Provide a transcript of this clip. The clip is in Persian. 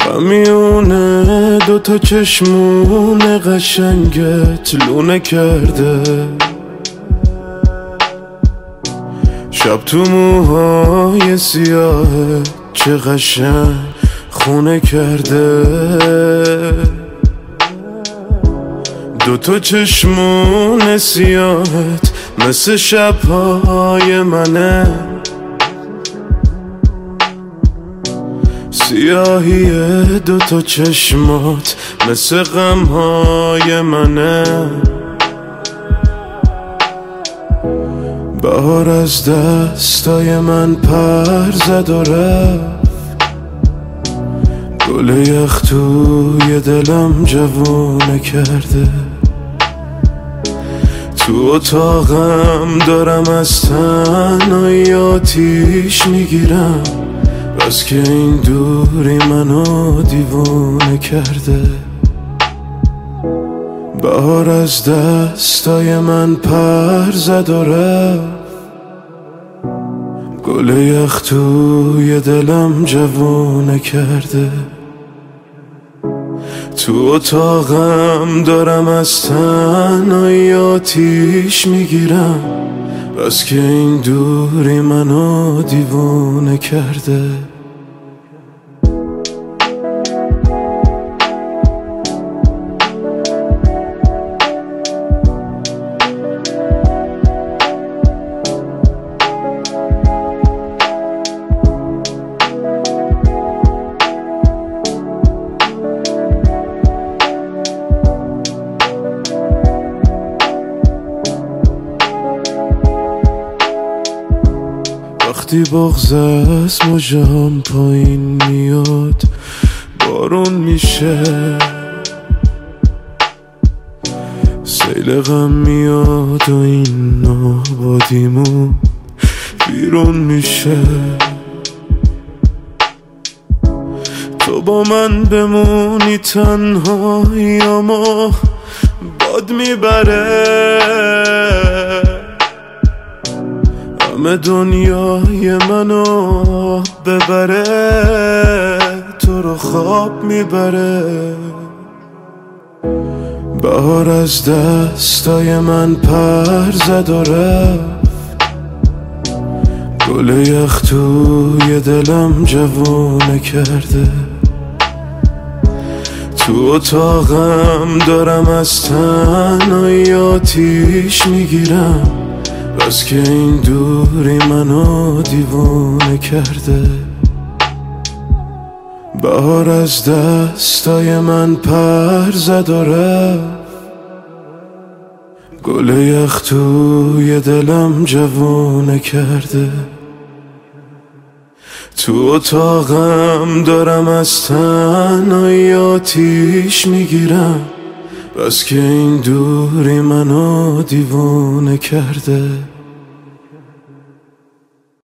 میونه دوتا چشمون قشنگت لونه کرده، شب تو موهای سیاه چه قشنگ خونه کرده. دوتا چشمون سیاهت مثل شبهای منه، سیاهی دوتا چشمات مثل غمهای منه. بهار از دستای من پر زد و رفت، گل یخ توی دلم جوونه کرده. تو اتاقم دارم از تنهایی آتیش میگیرم، بس که این دوری منو دیوونه کرده. بهار از دستای من پر زد و رفت، گل یخ توی دلم جوونه کرده. تو اتاقم دارم از تنهایی آتیش میگیرم، بس که این دوری منو دیوونه کرده. وقتی بغض از موجهام پایین میاد بارون میشه، سیل غم میاد و این آبادیمون بیرون میشه. تو با من بمونی تنهایی اما باد میبره، همه دنیای منو ببره، تو رو خواب میبره. بهار از دستای من پر زد و رفت، گل یخ توی دلم جوونه کرده. تو اتاقم دارم از تنهایی آتیش میگیرم، بس که این دوری منو دیوونه کرده. بهار از دستای من پر زد و رفت، گل یخ توی دلم جوونه کرده. تو اتاقم دارم از تنهایی آتیش میگیرم، بس که این دوری منو دیوونه کرده.